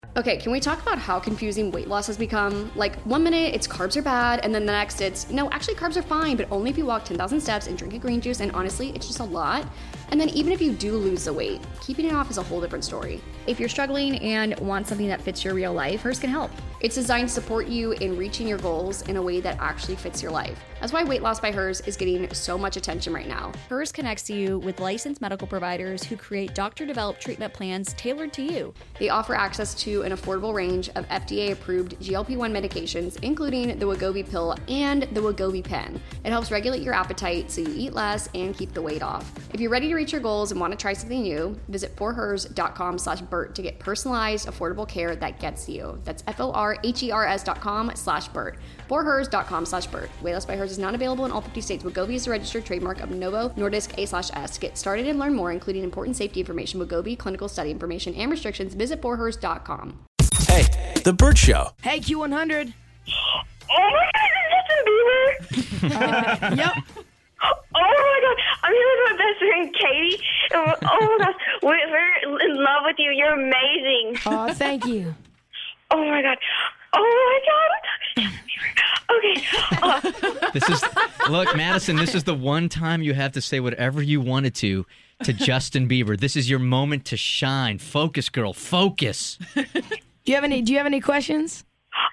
Okay, can we talk about how confusing weight loss has become? Like, 1 minute it's carbs are bad, and then the next it's, no, actually carbs are fine, but only if you walk 10,000 steps and drink a green juice, and honestly, it's just a lot. And then even if you do lose the weight, keeping it off is a whole different story. If you're struggling and want something that fits your real life, Hers can help. It's designed to support you in reaching your goals in a way that actually fits your life. That's why Weight Loss by Hers is getting so much attention right now. Hers connects you with licensed medical providers who create doctor-developed treatment plans tailored to you. They offer access to an affordable range of FDA-approved GLP-1 medications, including the Wegovy pill and the Wegovy pen. It helps regulate your appetite so you eat less and keep the weight off. If you're ready to reach your goals and want to try something new, visit forhers.com/Bert to get personalized, affordable care that gets you. That's forhers.com/Bert. forhers.com/Bert. Weight Loss by Hers is not available in all 50 states. Wegovy is a registered trademark of Novo Nordisk A/S. To get started and learn more, including important safety information, Wegovy, clinical study information, and restrictions, visit forhers.com. Hey, The Bert Show. Hey, Q100. Oh my God, is Justin Bieber? Yep. Oh my God, I'm here with my best friend Katie. Oh my gosh, we're in love with you. You're amazing. Oh, thank you. Oh my God. Oh my God. Okay. Look, Madison, this is the one time you have to say whatever you wanted to Justin Bieber. This is your moment to shine. Focus, girl, focus. Do you have any questions?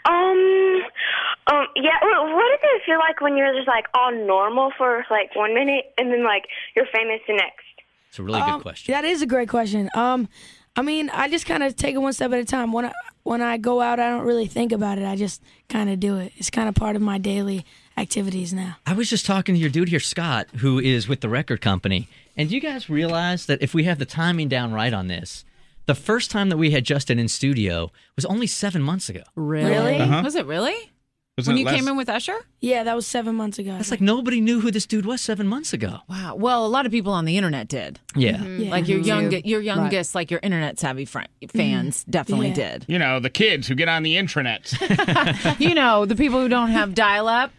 Yeah. What does it feel like when you're just like all normal for like 1 minute and then like you're famous the next? It's a really good question. That is a great question. I mean, I just kind of take it one step at a time. When I go out, I don't really think about it. I just kind of do it. It's kind of part of my daily activities now. I was just talking to your dude here, Scott, who is with the record company. And do you guys realize that if we have the timing down right on this, the first time that we had Justin in studio was only 7 months ago. Really? Uh-huh. Was it really? Wasn't When it you came in with Usher? Yeah, that was 7 months ago. That's like nobody knew who this dude was 7 months ago. Wow. Well, a lot of people on the internet did. Yeah. Yeah. Like your youngest, like your internet savvy fans definitely did. You know, the kids who get on the intranet. You know, the people who don't have dial-up.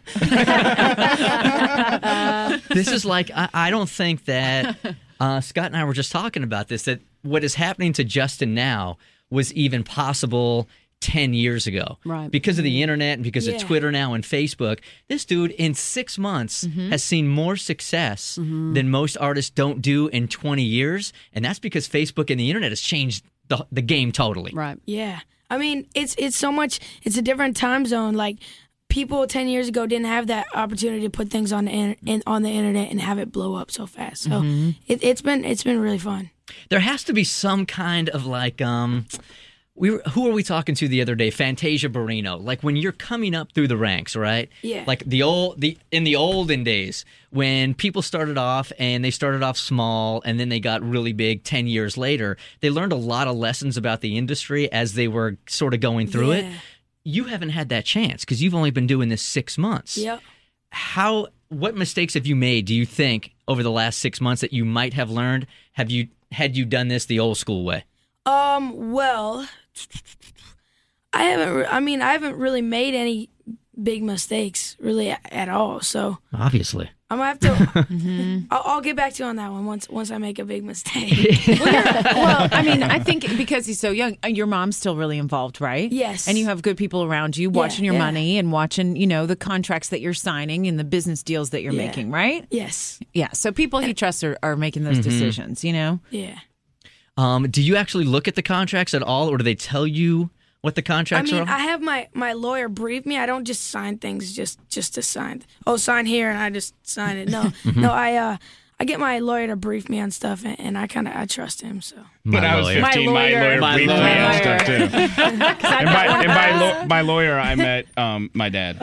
This is like, I don't think that, Scott and I were just talking about this, that what is happening to Justin now was even possible 10 years ago. Right. Because of the internet and because of Twitter now and Facebook, this dude in 6 months has seen more success than most artists don't do in 20 years. And that's because Facebook and the internet has changed the game totally. Right. Yeah. I mean, it's so much, it's a different time zone. Like, people 10 years ago didn't have that opportunity to put things on the internet and have it blow up so fast. So it's been really fun. There has to be some kind of like, who were we talking to the other day? Fantasia Barrino. Like when you're coming up through the ranks, right? Yeah. Like in the olden days when people started off and they started off small and then they got really big 10 years later, they learned a lot of lessons about the industry as they were sort of going through it. You haven't had that chance because you've only been doing this 6 months. Yep. What mistakes have you made, do you think, over the last 6 months that you might have learned? Had you done this the old school way? Well, I haven't really made any big mistakes really at all. So Obviously. I'm gonna have to. I'll get back to you on that one once I make a big mistake. Well, I mean, I think because he's so young, your mom's still really involved, right? Yes. And you have good people around you watching your money and watching, the contracts that you're signing and the business deals that you're making, right? Yes. Yeah. So people he trusts are making those decisions, Yeah. Do you actually look at the contracts at all, or do they tell you what the contracts are? I have my lawyer brief me. I don't just sign things just to sign. Oh, sign here, and I just sign it. No, no. I get my lawyer to brief me on stuff, and I trust him. So. When I was 15, my lawyer briefed me on stuff too. and by lawyer, I meant my dad.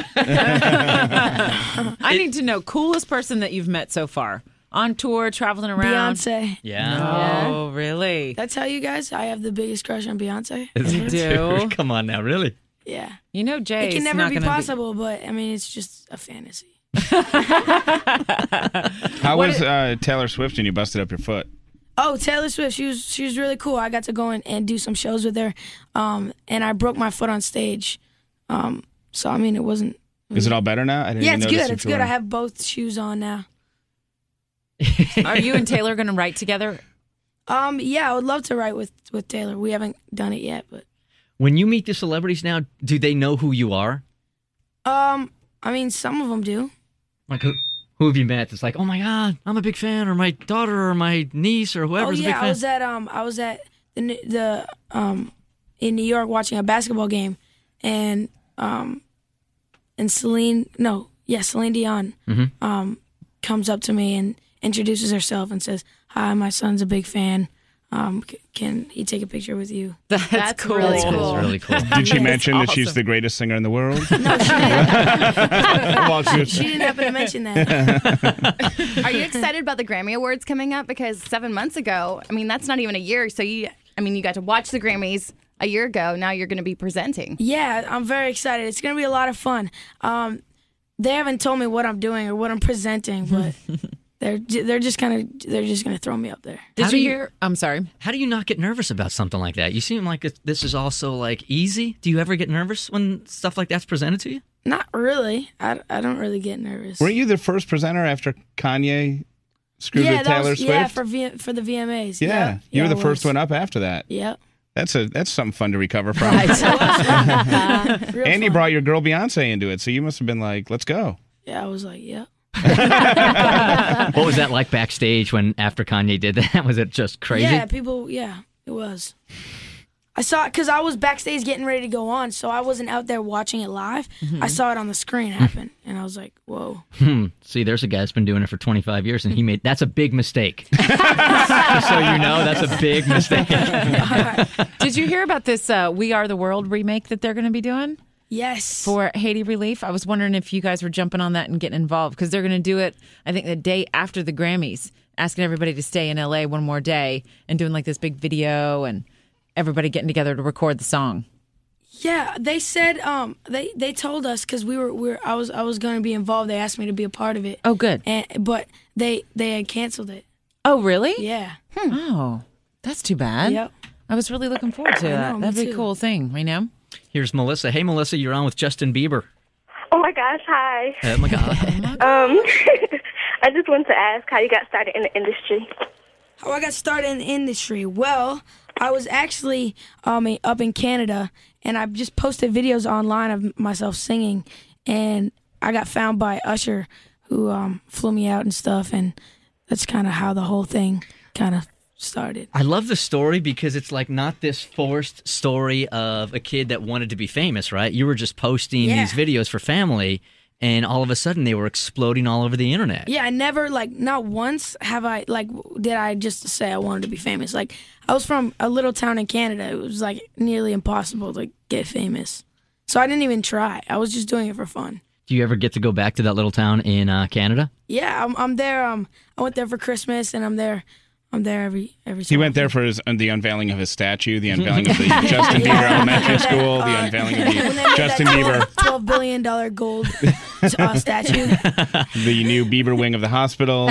I need to know coolest person that you've met so far. On tour, traveling around. Beyonce. Yeah. Oh, really? Did I tell you guys I have the biggest crush on Beyonce? You do? Come on now, really? Yeah. Jay. It can never be possible, but I mean, it's just a fantasy. How was Taylor Swift when you busted up your foot? Oh, Taylor Swift, she was really cool. I got to go in and do some shows with her, and I broke my foot on stage. So I mean, it wasn't. Is it all better now? I didn't yeah, even it's notice good. It's good. I have both shoes on now. Are you and Taylor going to write together? Yeah, I would love to write with Taylor. We haven't done it yet, but When you meet the celebrities now, do they know who you are? I mean, some of them do. Like who have you met? It's like, oh my God, I'm a big fan, or my daughter, or my niece, or whoever's a big fan. I was at the in New York watching a basketball game, and Celine Dion comes up to me and introduces herself and says, "Hi, my son's a big fan. Can he take a picture with you?" That's cool. really cool. That's really cool. Did she mention that she's the greatest singer in the world? No, she didn't. Well, She didn't happen to mention that. Are you excited about the Grammy Awards coming up? Because 7 months ago, I mean, that's not even a year. So you got to watch the Grammys a year ago. Now you're going to be presenting. Yeah, I'm very excited. It's going to be a lot of fun. They haven't told me what I'm doing or what I'm presenting, but they're just going to throw me up there. Did you hear? I'm sorry. How do you not get nervous about something like that? You seem like this is also like easy. Do you ever get nervous when stuff like that's presented to you? Not really. I don't really get nervous. Weren't you the first presenter after Kanye screwed with Taylor Swift? Yeah, for the VMAs. Yeah, you were the first one up after that. Yep. That's something fun to recover from. And you brought your girl Beyonce into it, so you must have been like, "Let's go." Yeah, I was like, "Yep." What was that like backstage when after Kanye did that? Was it just crazy? Yeah, it was. I saw it because I was backstage getting ready to go on, so I wasn't out there watching it live. I saw it on the screen happen, and I was like, "Whoa!" See, there's a guy that's been doing it for 25 years, and that's a big mistake. Just so you know, that's a big mistake. Did you hear about this We Are the World remake that they're going to be doing? Yes. For Haiti Relief? I was wondering if you guys were jumping on that and getting involved, because they're going to do it, I think, the day after the Grammys, asking everybody to stay in L.A. one more day and doing like this big video and everybody getting together to record the song. Yeah, they said they told us because I was going to be involved. They asked me to be a part of it. Oh, good. But they had canceled it. Oh, really? Yeah. Oh, that's too bad. Yep. I was really looking forward to that. That'd be a cool thing, you know? Here's Melissa. Hey, Melissa, you're on with Justin Bieber. Oh my gosh, hi. Oh my God. I just wanted to ask how you got started in the industry. How I got started in the industry? Well, I was actually up in Canada, and I just posted videos online of myself singing, and I got found by Usher, who flew me out and stuff, and that's kind of how the whole thing kind of started. I love the story because it's like not this forced story of a kid that wanted to be famous, right? You were just posting these videos for family, and all of a sudden they were exploding all over the internet. Yeah, I never, not once did I just say I wanted to be famous. Like, I was from a little town in Canada. It was, nearly impossible to get famous. So I didn't even try. I was just doing it for fun. Do you ever get to go back to that little town in Canada? Yeah, I'm there. I went there for Christmas, and I'm there every He went there for the unveiling of his statue, the unveiling of the Justin Bieber Elementary School, the unveiling of the Justin Bieber $12 billion gold statue. The new Bieber wing of the hospital.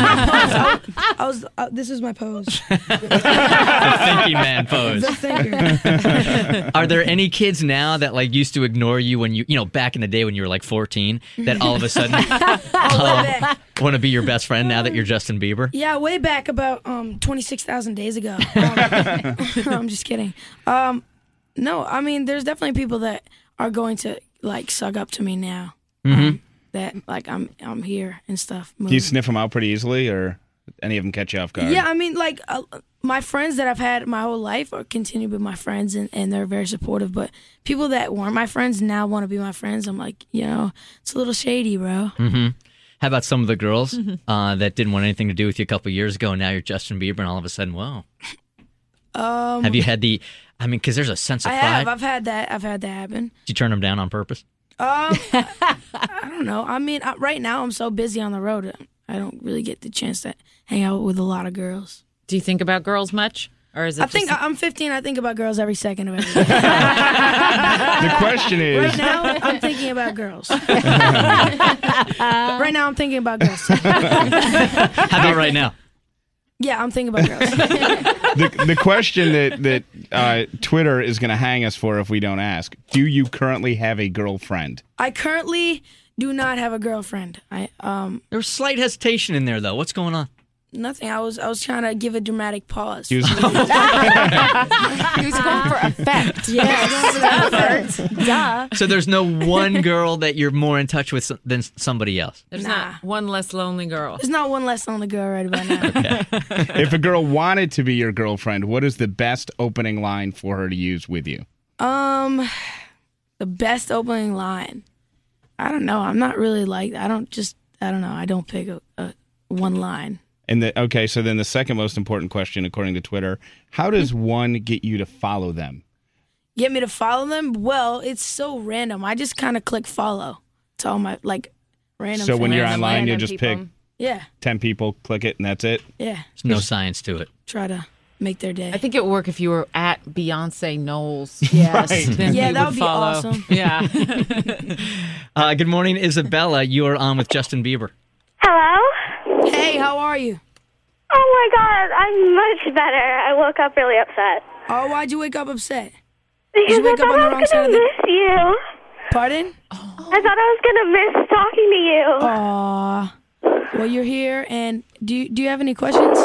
This is my pose. The thinking man pose. The thinker. Are there any kids now that used to ignore you when you back in the day when you were 14 that all of a sudden want to be your best friend now that you're Justin Bieber? Yeah, way back about 26,000 days ago. I'm just kidding. No, I mean, there's definitely people that are going to suck up to me now. That I'm here and stuff. Do you sniff them out pretty easily, or any of them catch you off guard? Yeah, I mean, my friends that I've had my whole life continue to be my friends, and they're very supportive. But people that weren't my friends now want to be my friends. I'm like, it's a little shady, bro. Mm-hmm. How about some of the girls that didn't want anything to do with you a couple of years ago, and now you're Justin Bieber, and all of a sudden, whoa. Have you had because there's a sense of pride. I've had that happen. Did you turn them down on purpose? I don't know. I mean, right now I'm so busy on the road, I don't really get the chance to hang out with a lot of girls. Do you think about girls much? Or is it I'm 15. I think about girls every second of every day. The question is... Right now, I'm thinking about girls. Right now, I'm thinking about girls. How about right now? Yeah, I'm thinking about girls. The question that Twitter is going to hang us for if we don't ask, do you currently have a girlfriend? I currently do not have a girlfriend. There's slight hesitation in there, though. What's going on? Nothing. I was trying to give a dramatic pause. He was- He was going for effect. Duh. So there's no one girl that you're more in touch with than somebody else. There's Nah. not one less lonely girl. There's not one less on the girl right about now. If a girl wanted to be your girlfriend, what is the best opening line for her to use with you? The best opening line. I don't know. I'm not really like. I don't know. I don't pick a one line. And so then the second most important question, according to Twitter, how does one get you to follow them? Get me to follow them? Well, it's so random. I just kind of click follow to all my random. So when things. you're Random online, you random just people. pick Yeah, 10 people, click it, and that's it? yeah. There's no science to it. Try to make their day. I think it would work if you were at Beyonce Knowles. Yes. Then Yeah, we that would be follow. awesome. Yeah. Good morning, Isabella. You are on with Justin Bieber. Hello? Hey, how are you? Oh my god, I'm much better. I woke up really upset. Oh, why'd you wake up upset? Because you wake I up thought on the I wrong was side gonna of the- miss you. Pardon? I thought I was gonna miss talking to you. Aw. Well, you're here, and do you have any questions?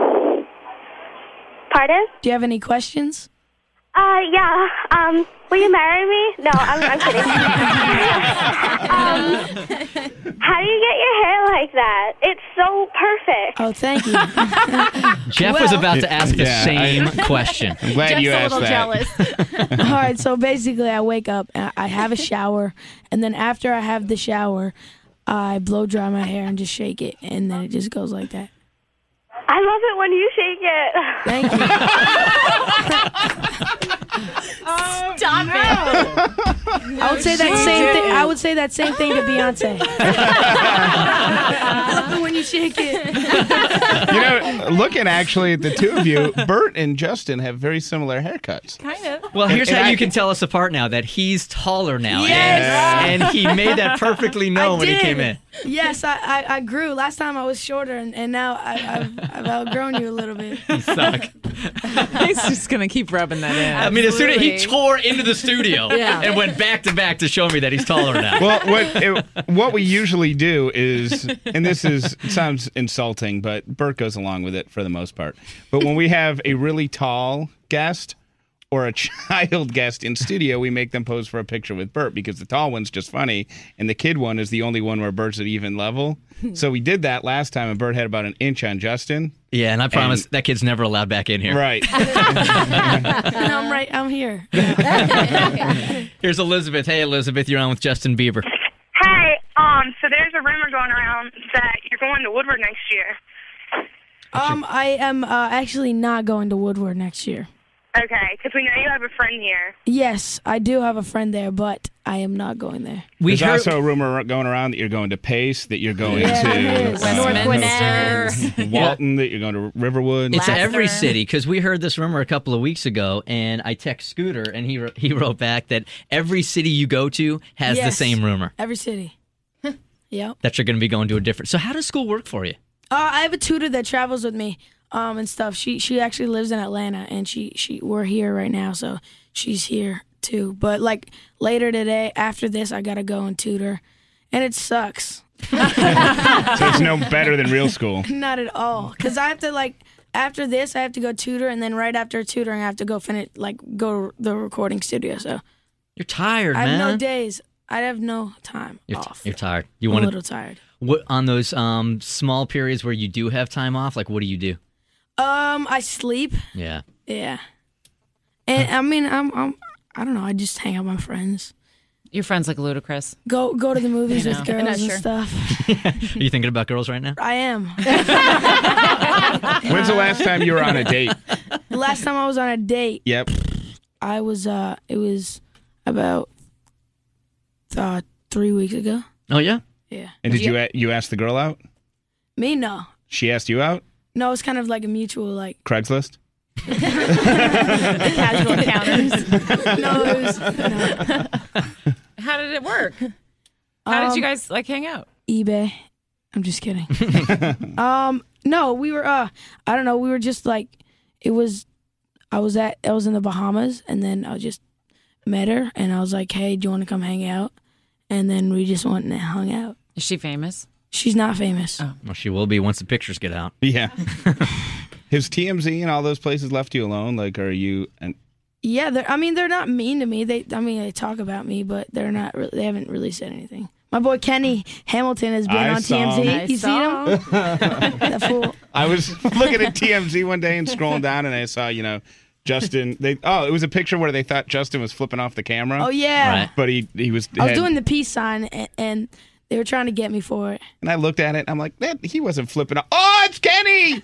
Pardon? Do you have any questions? Yeah. Will you marry me? No, I'm kidding. How do you get your hair like that? It's so perfect. Oh, thank you. Jeff was about to ask the Yeah, same question. I'm glad Jeff's you a asked little that. jealous. All right, so basically I wake up, I have a shower, and then after I have the shower, I blow dry my hair and just shake it, and then it just goes like that. I love it when you shake it. Thank you. Stop it. I would say that same thing. I would say that same thing to Beyonce. I love it when you shake it. You know, looking actually at the two of you, Bert and Justin have very similar haircuts. Kind of. Well, here's And how I- you can tell us apart now that he's taller now. Yes! And he made that perfectly known when he did. came in. Yes, I grew. Last time I was shorter, and now I've outgrown you a little bit. Suck. He's just going to keep rubbing that in. I mean, as soon as he Absolutely. tore into the studio and went back to back to show me that he's taller now. Well, what we usually do is, and it sounds insulting, but Bert goes along with it for the most part. But when we have a really tall guest or a child guest in studio, we make them pose for a picture with Bert because the tall one's just funny, and the kid one is the only one where Bert's at even level. So we did that last time, and Bert had about an inch on Justin. Yeah, and I promise that kid's never allowed back in here. Right. And I'm here. Here's Elizabeth. Hey, Elizabeth, you're on with Justin Bieber. Hey, so there's a rumor going around that you're going to Woodward next year. I am actually not going to Woodward next year. Okay, because we know you have a friend here. Yes, I do have a friend there, but I am not going there. We There's heard, also a rumor going around that you're going to Pace, that you're going Yeah, there to is. Westminster. Walton, that you're going to Riverwood. it's every Laughter. city because we heard this rumor a couple of weeks ago, and I text Scooter, and he wrote back that every city you go to has the Yes. same rumor Every city. Yep. that you're going to be going to a different. So how does school work for you? I have a tutor that travels with me, and stuff. She actually lives in Atlanta, and we're here right now, so she's here too. But like later today, after this, I gotta go and tutor, and it sucks. So it's no better than real school. Not at all, because I have to after this, I have to go tutor, and then right after tutoring, I have to go finish go to the recording studio. So You're tired, I man. have no days. I have no time off. You're tired. You I'm want a little tired. what on those small periods where you do have time off? Like, what do you do? I sleep. Yeah. Yeah. And I mean, I don't know. I just hang out with my friends. Your friends like Ludacris. Go to the movies with girls and sure. stuff. Are you thinking about girls right now? I am. When's the last time you were on a date? The last time I was on a date, Yep. I was. It was about 3 weeks ago. Oh yeah. Yeah. And did you ask the girl out? Me, no. She asked you out? No, it's kind of like a mutual Craigslist? Casual encounters. No, it was no. How did it work? How did you guys hang out? eBay. I'm just kidding. No, we were. I don't know. We were just it was. I was in the Bahamas, and then I just met her, and I was like, "Hey, do you want to come hang out?" And then we just went and hung out. Is she famous? She's not famous. Well, she will be once the pictures get out. Yeah. Has TMZ and all those places left you alone? Like, are you? Yeah, they're not mean to me. They talk about me, but they're not. They haven't really said anything. My boy Kenny Hamilton has been on TMZ. You seen him? That fool. I was looking at TMZ one day and scrolling down, and I saw, Justin. It was a picture where they thought Justin was flipping off the camera. Oh yeah, Right. But he was. I was doing the peace sign, and they were trying to get me for it. And I looked at it, and I'm like, man, he wasn't flipping off. Oh, it's Kenny!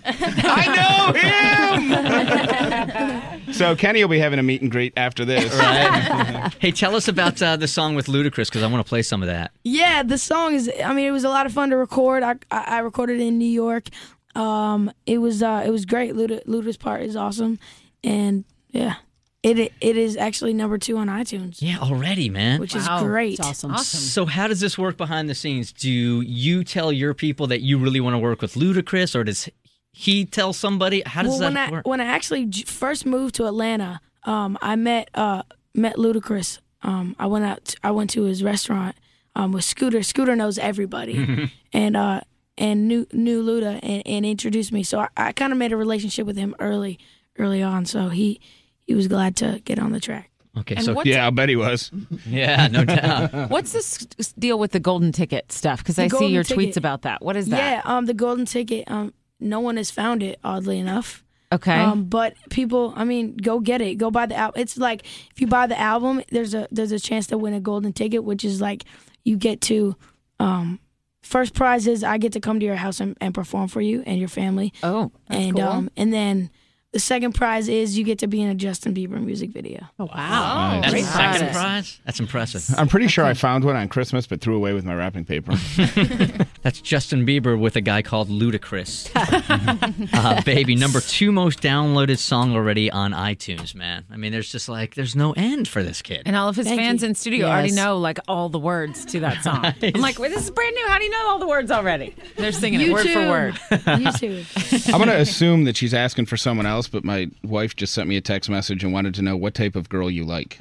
I know him! So Kenny will be having a meet and greet after this. Right. Hey, tell us about the song with Ludacris, because I want to play some of that. Yeah, the song is. It was a lot of fun to record. I recorded it in New York. It was great. Luda's part is awesome, and yeah. It is actually number 2 on iTunes. Yeah, already, man. Which is great. It's awesome. So how does this work behind the scenes? Do you tell your people that you really want to work with Ludacris, or does he tell somebody? How does that work? When I actually first moved to Atlanta, I met Ludacris. I went to his restaurant with Scooter. Scooter knows everybody, and knew Luda and introduced me. So I kind of made a relationship with him early on. So he was glad to get on the track. Okay, And so what's- Yeah, I'll bet he was. yeah, no doubt. What's this deal with the golden ticket stuff? Because I see golden your ticket. tweets about that. What is that? Yeah, the golden ticket. No one has found it, oddly enough. Okay. But people, go get it. Go buy the album. It's like if you buy the album, there's a chance to win a golden ticket, which is like you get to. First prize is I get to come to your house and perform for you and your family. Oh, that's and cool. And then the second prize is you get to be in a Justin Bieber music video. Oh, wow. That's Great the second prize. prize? That's impressive. I'm pretty sure I found one on Christmas, but threw away with my wrapping paper. That's Justin Bieber with a guy called Ludacris. Baby, number 2 most downloaded song already on iTunes, man. There's no end for this kid. And all of his Thank fans you. in studio Yes. already know all the words to that song. I'm like, well, this is brand new. How do you know all the words already? They're singing it word for word. YouTube. I'm going to assume that she's asking for someone else, but my wife just sent me a text message and wanted to know what type of girl you like.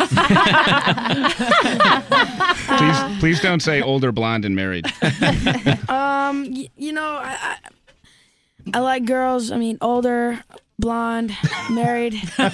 Please don't say older, blonde, and married. I like girls. older, blonde, married. No,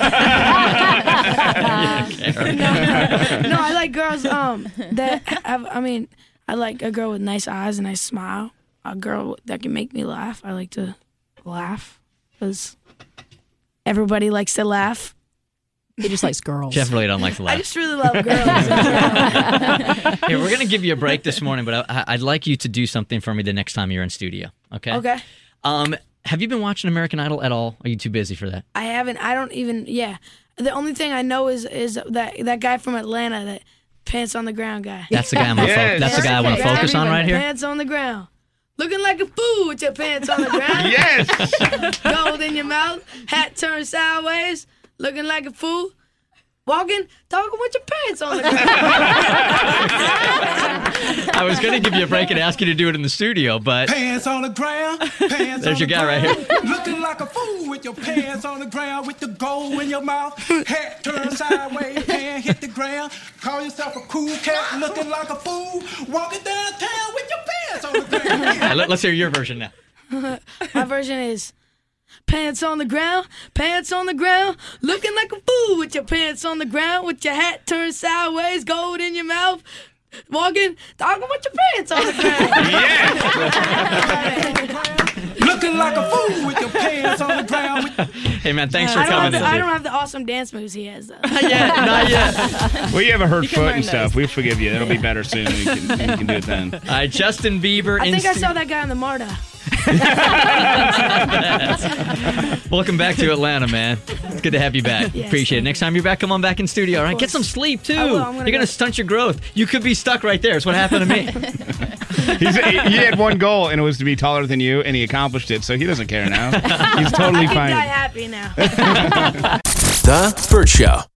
I like girls that have. I like a girl with nice eyes and nice smile. A girl that can make me laugh. I like to laugh because everybody likes to laugh. He just likes girls. Jeff really don't like to laugh. I just really love girls. Here, we're going to give you a break this morning, but I'd like you to do something for me the next time you're in studio, okay? Okay. Have you been watching American Idol at all? Are you too busy for that? I haven't. I don't even. Yeah. The only thing I know is that guy from Atlanta, that pants on the ground guy. That's the guy I'm gonna That's the guy I want to focus on right here. Pants on the ground. Looking like a fool with your pants on the ground. Yes! Gold in your mouth, hat turned sideways, looking like a fool. Walking, talking with your pants on the ground. I was going to give you a break and ask you to do it in the studio, but Pants on the ground, pants there's on your the guy right ground. here. Looking like a fool with your pants on the ground, with the gold in your mouth, hat turned sideways, hand hit the ground. Call yourself a cool cat, looking like a fool, walking downtown with your pants on the ground. Let's hear your version now. My version is pants on the ground, looking like a fool with your pants on the ground, with your hat turned sideways, gold in your mouth, walking, talking with your pants on the ground. Looking like a fool with your pants on the ground. Hey, man, thanks for I coming in. don't have the awesome dance moves he has, though. Not yet. Well, you have a hurt can foot learn and stuff. those. We'll forgive you. It'll be better soon. We can do it then. All right, Justin Bieber. I think I stu- saw that guy in the MARTA. Welcome back to Atlanta, man. It's good to have you back. Yes, Appreciate it. Next time you're back, come on back in studio, all right? Get some sleep, too. I will. I'm You're gonna going to go. stunt your growth. You could be stuck right there. It's what happened to me. He had one goal, and it was to be taller than you, and he accomplished it, so he doesn't care now. He's totally I can fine. die happy now. The Burt Show.